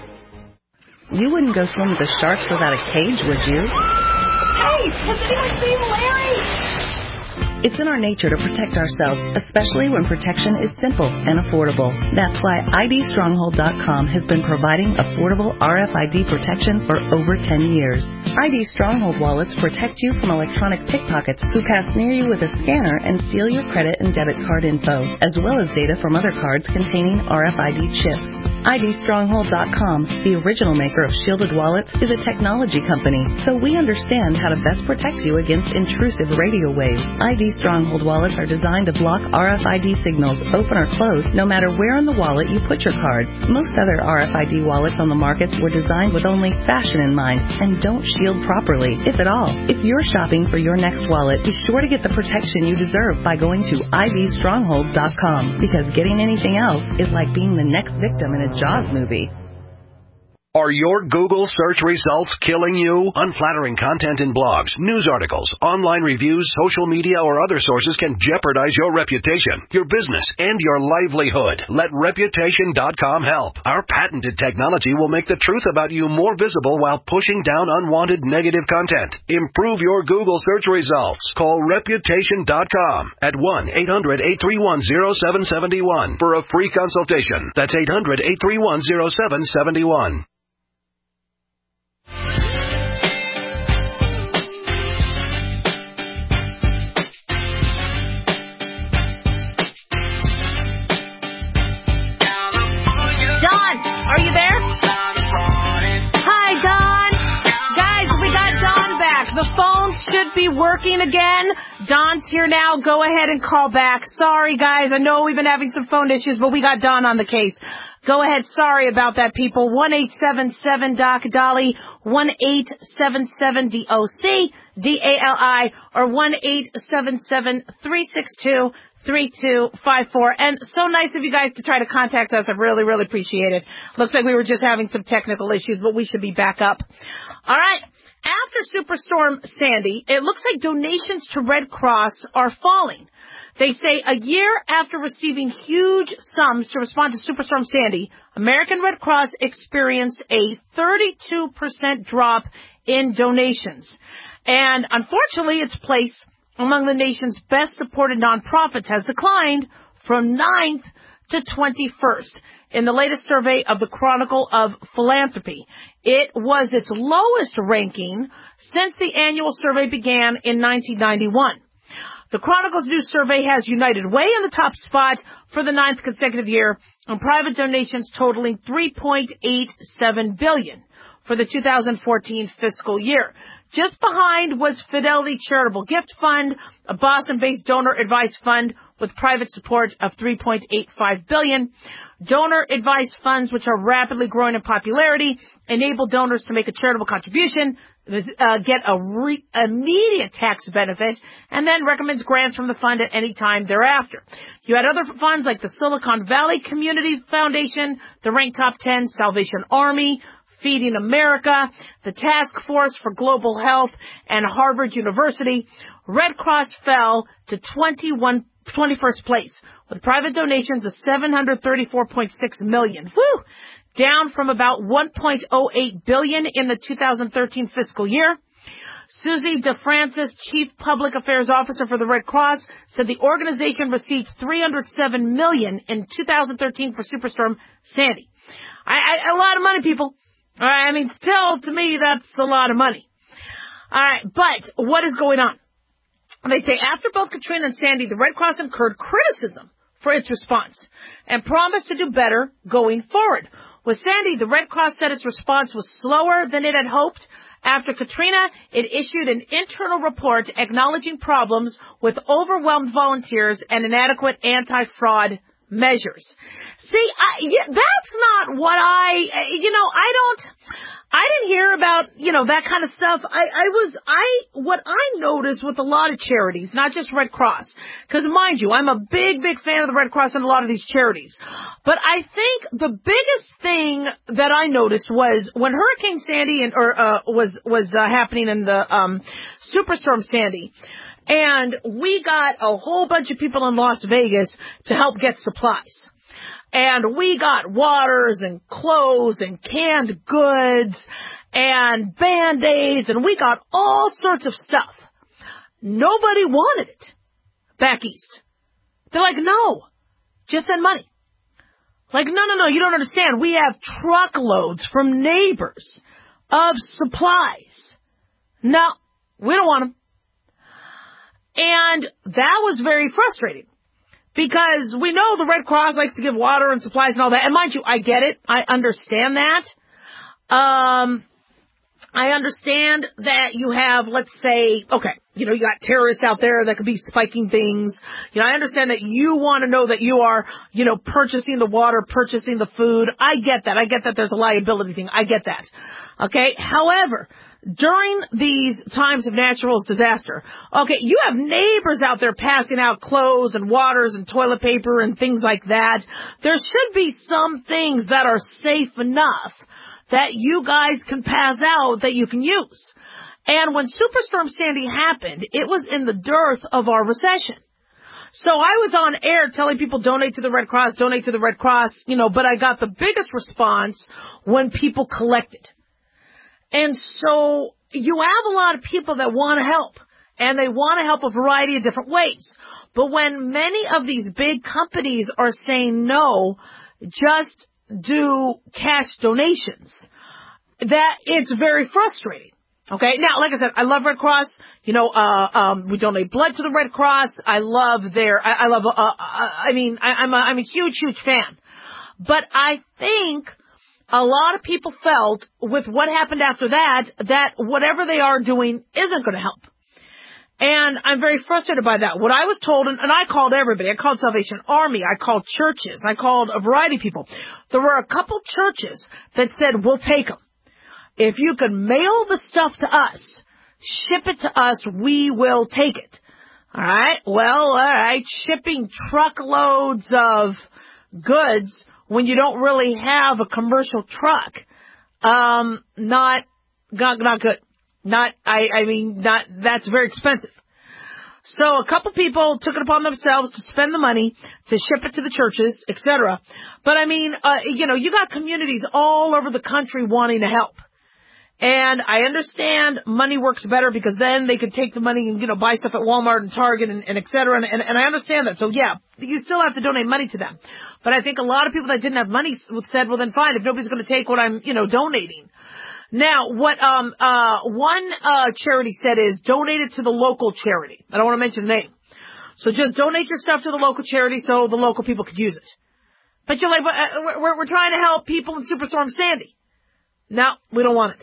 You wouldn't go swim with the sharks without a cage, would you? Hey, has anyone seen Larry? It's in our nature to protect ourselves, especially when protection is simple and affordable. That's why I D stronghold dot com has been providing affordable R F I D protection for over ten years. I D Stronghold wallets protect you from electronic pickpockets who pass near you with a scanner and steal your credit and debit card info, as well as data from other cards containing R F I D chips. I D stronghold dot com, the original maker of shielded wallets, is a technology company, so we understand how to best protect you against intrusive radio waves. I D Stronghold wallets are designed to block R F I D signals, open or close, no matter where in the wallet you put your cards. Most other R F I D wallets on the market were designed with only fashion in mind and don't shield properly, if at all. If you're shopping for your next wallet, be sure to get the protection you deserve by going to I D stronghold dot com, because getting anything else is like being the next victim in a Jaws movie. Are your Google search results killing you? Unflattering content in blogs, news articles, online reviews, social media, or other sources can jeopardize your reputation, your business, and your livelihood. Let reputation dot com help. Our patented technology will make the truth about you more visible while pushing down unwanted negative content. Improve your Google search results. Call reputation dot com at one eight hundred, eight three one, zero seven seven one for a free consultation. That's eight hundred, eight three one, zero seven seven one. The phones should be working again. Don's here now. Go ahead and call back. Sorry, guys. I know we've been having some phone issues, but we got Don on the case. Go ahead. Sorry about that, people. one eight seven seven D O C Dolly, one eight seven seven D O C D A L I, or one eight seven seven, three six two, three two five four. And so nice of you guys to try to contact us. I really, really appreciate it. Looks like we were just having some technical issues, but we should be back up. All right. After Superstorm Sandy, it looks like donations to Red Cross are falling. They say a year after receiving huge sums to respond to Superstorm Sandy, American Red Cross experienced a thirty-two percent drop in donations. And unfortunately, its place among the nation's best supported nonprofits has declined from ninth to twenty-first in the latest survey of the Chronicle of Philanthropy. It was its lowest ranking since the annual survey began in nineteen ninety-one. The Chronicle's new survey has United Way in the top spot for the ninth consecutive year, and private donations totaling three point eight seven billion dollars for the two thousand fourteen fiscal year. Just behind was Fidelity Charitable Gift Fund, a Boston-based donor advice fund with private support of three point eight five billion dollars. Donor advice funds, which are rapidly growing in popularity, enable donors to make a charitable contribution, uh, get a re- immediate tax benefit, and then recommends grants from the fund at any time thereafter. You had other funds like the Silicon Valley Community Foundation, the ranked top ten Salvation Army, Feeding America, the Task Force for Global Health, and Harvard University. Red Cross fell to twenty-one, twenty-first place with private donations of seven hundred thirty-four point six million dollars. Woo! Down from about one point oh eight billion dollars in the two thousand thirteen fiscal year. Susie DeFrancis, Chief Public Affairs Officer for the Red Cross, said the organization received three hundred seven million dollars in two thousand thirteen for Superstorm Sandy. I, I, a lot of money, people. All right, I mean, still, to me, that's a lot of money. All right, but what is going on? They say after both Katrina and Sandy, the Red Cross incurred criticism for its response and promised to do better going forward. With Sandy, the Red Cross said its response was slower than it had hoped. After Katrina, it issued an internal report acknowledging problems with overwhelmed volunteers and inadequate anti-fraud measures. See, I, yeah, that's not what I, you know, I don't, I didn't hear about, you know, that kind of stuff. I, I was, I, what I noticed with a lot of charities, not just Red Cross, because mind you, I'm a big, big fan of the Red Cross and a lot of these charities. But I think the biggest thing that I noticed was when Hurricane Sandy and, or, uh, was, was, uh, happening in the, um, Superstorm Sandy, and we got a whole bunch of people in Las Vegas to help get supplies. And we got waters and clothes and canned goods and Band-Aids, and we got all sorts of stuff. Nobody wanted it back east. They're like, no, just send money. Like, no, no, no, you don't understand. We have truckloads from neighbors of supplies. No, we don't want them. And that was very frustrating because we know the Red Cross likes to give water and supplies and all that. And mind you, I get it. I understand that. Um, I understand that you have, let's say, okay, you know, you got terrorists out there that could be spiking things. You know, I understand that you want to know that you are, you know, purchasing the water, purchasing the food. I get that. I get that there's a liability thing. I get that. Okay. However, during these times of natural disaster, okay, you have neighbors out there passing out clothes and waters and toilet paper and things like that. There should be some things that are safe enough that you guys can pass out that you can use. And when Superstorm Sandy happened, it was in the dearth of our recession. So I was on air telling people donate to the Red Cross, donate to the Red Cross, you know, but I got the biggest response when people collected. And so you have a lot of people that want to help, and they want to help a variety of different ways. But when many of these big companies are saying no, just do cash donations, that it's very frustrating. Okay, now, like I said, I love Red Cross. You know, uh, um, we donate blood to the Red Cross. I love their, I, I love, uh, uh, I mean, I, I'm a, I'm a huge, huge fan. But I think a lot of people felt with what happened after that, that whatever they are doing isn't going to help. And I'm very frustrated by that. What I was told, and, and I called everybody. I called Salvation Army. I called churches. I called a variety of people. There were a couple churches that said, we'll take them. If you can mail the stuff to us, ship it to us, we will take it. All right? Well, all right. Shipping truckloads of goods when you don't really have a commercial truck, um, not, not, not good. Not, I, I mean, not, that's very expensive. So a couple people took it upon themselves to spend the money to ship it to the churches, et cetera. But I mean, uh, you know, you got communities all over the country wanting to help. And I understand money works better because then they could take the money and, you know, buy stuff at Walmart and Target and, and et cetera. And, and, and I understand that. So, yeah, you still have to donate money to them. But I think a lot of people that didn't have money said, well, then fine, if nobody's going to take what I'm, you know, donating. Now, what um uh one uh charity said is donate it to the local charity. I don't want to mention the name. So just donate your stuff to the local charity so the local people could use it. But you're like, uh, we're, we're trying to help people in Superstorm Sandy. No, we don't want it.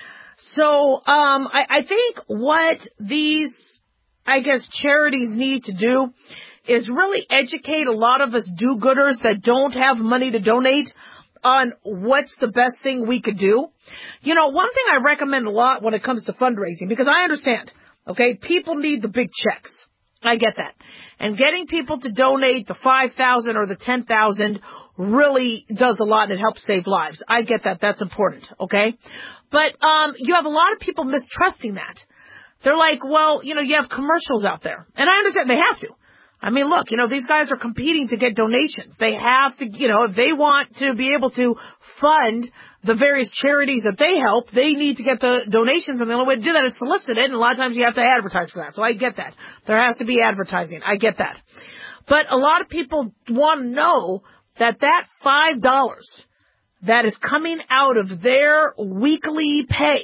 So, um, I, I think what these, I guess, charities need to do is really educate a lot of us do-gooders that don't have money to donate on what's the best thing we could do. You know, one thing I recommend a lot when it comes to fundraising, because I understand, okay, people need the big checks. I get that. And getting people to donate the five thousand dollars or the ten thousand dollars really does a lot and it helps save lives. I get that. That's important, okay? But um you have a lot of people mistrusting that. They're like, well, you know, you have commercials out there. And I understand they have to. I mean, look, you know, these guys are competing to get donations. They have to, you know, if they want to be able to fund the various charities that they help, they need to get the donations, and the only way to do that is solicit it, and a lot of times you have to advertise for that. So I get that. There has to be advertising. I get that. But a lot of people want to know that that five dollars that is coming out of their weekly pay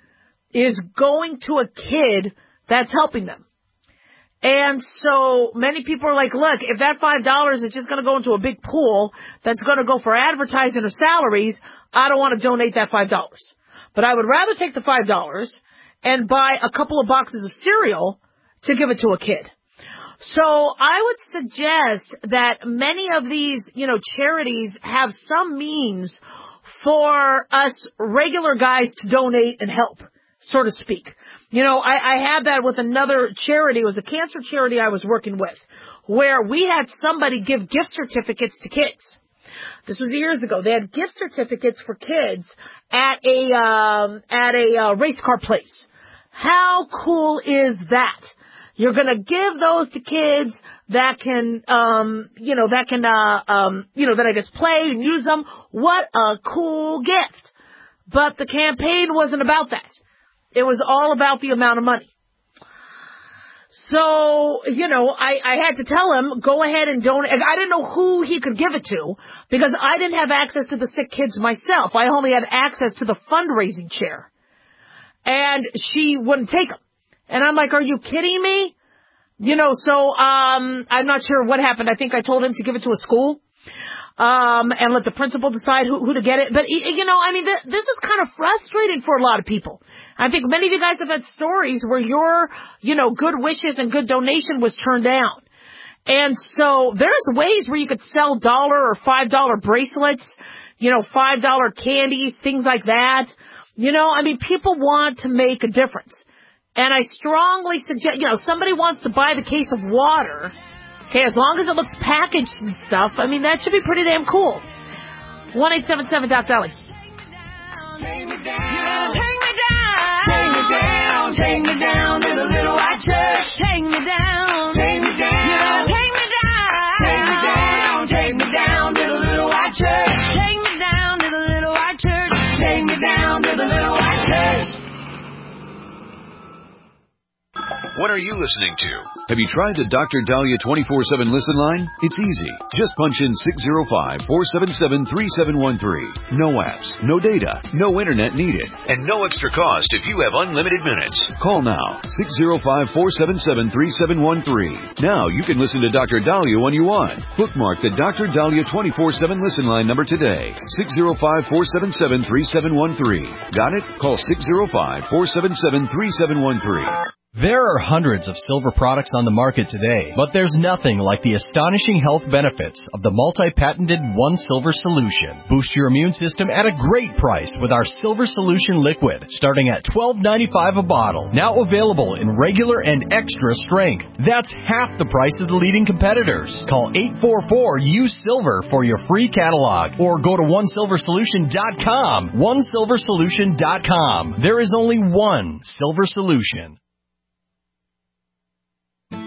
is going to a kid that's helping them. And so many people are like, look, if that five dollars is just going to go into a big pool that's going to go for advertising or salaries, I don't want to donate that five dollars. But I would rather take the five dollars and buy a couple of boxes of cereal to give it to a kid. So I would suggest that many of these, you know, charities have some means for us regular guys to donate and help, so to speak. You know, I, I had that with another charity. It was a cancer charity I was working with, where we had somebody give gift certificates to kids. This was years ago. They had gift certificates for kids at a um, at a uh, race car place. How cool is that? You're going to give those to kids that can, um, you know, that can, uh, um, you know, that I guess play and use them. What a cool gift. But the campaign wasn't about that. It was all about the amount of money. So, you know, I, I had to tell him, go ahead and donate. I didn't know who he could give it to because I didn't have access to the sick kids myself. I only had access to the fundraising chair. And she wouldn't take them. And I'm like, are you kidding me? You know, so um I'm not sure what happened. I think I told him to give it to a school um and let the principal decide who, who to get it. But, you know, I mean, th- this is kind of frustrating for a lot of people. I think many of you guys have had stories where your, you know, good wishes and good donation was turned down. And so there's ways where you could sell dollar or five dollar bracelets, you know, five dollar candies, things like that. You know, I mean, people want to make a difference. And I strongly suggest, you know, somebody wants to buy the case of water, okay, as long as it looks packaged and stuff, I mean, that should be pretty damn cool. one eight seven seven Doc Dolly. Take me down, take me down, take me down, take me down to the little white church. Take me down, take me down, take me down, take me down, take me down to the little white church. Take me down to the little white church. Take me down to the little white church. What are you listening to? Have you tried the Doctor Dahlia twenty-four seven listen line? It's easy. Just punch in six zero five, four seven seven, three seven one three. No apps, no data, no internet needed, and no extra cost if you have unlimited minutes. Call now, six zero five, four seven seven, three seven one three. Now you can listen to Doctor Dahlia when you want. Bookmark the Doctor Dahlia twenty-four seven listen line number today. six zero five, four seven seven, three seven one three. Got it? Call six zero five, four seven seven, three seven one three. There are hundreds of silver products on the market today, but there's nothing like the astonishing health benefits of the multi-patented One Silver Solution. Boost your immune system at a great price with our Silver Solution Liquid, starting at twelve ninety-five a bottle. Now available in regular and extra strength. That's half the price of the leading competitors. Call eight four four, U S I L V E R for your free catalog, or go to one silver solution dot com. one silver solution dot com. There is only one Silver Solution.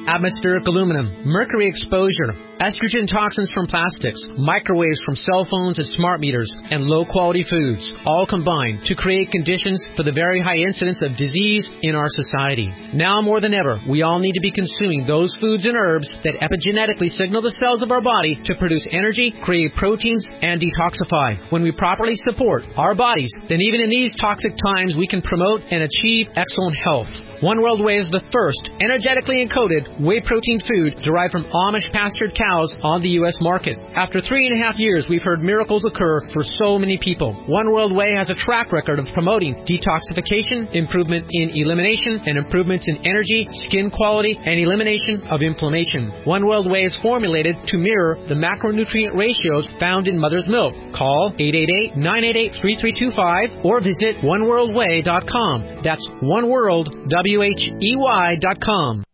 atmospheric aluminum, mercury exposure, estrogen toxins from plastics, microwaves from cell phones and smart meters, and low-quality foods, all combined to create conditions for the very high incidence of disease in our society. Now more than ever, we all need to be consuming those foods and herbs that epigenetically signal the cells of our body to produce energy, create proteins, and detoxify. When we properly support our bodies, then even in these toxic times, we can promote and achieve excellent health. One World Whey is the first energetically encoded whey protein food derived from Amish pastured cows on the U S market. After three and a half years, we've heard miracles occur for so many people. One World Whey has a track record of promoting detoxification, improvement in elimination, and improvements in energy, skin quality, and elimination of inflammation. One World Whey is formulated to mirror the macronutrient ratios found in mother's milk. Call eight eight eight, nine eight eight, three three two five or visit one world way dot com. That's One World, W H E Y dot com.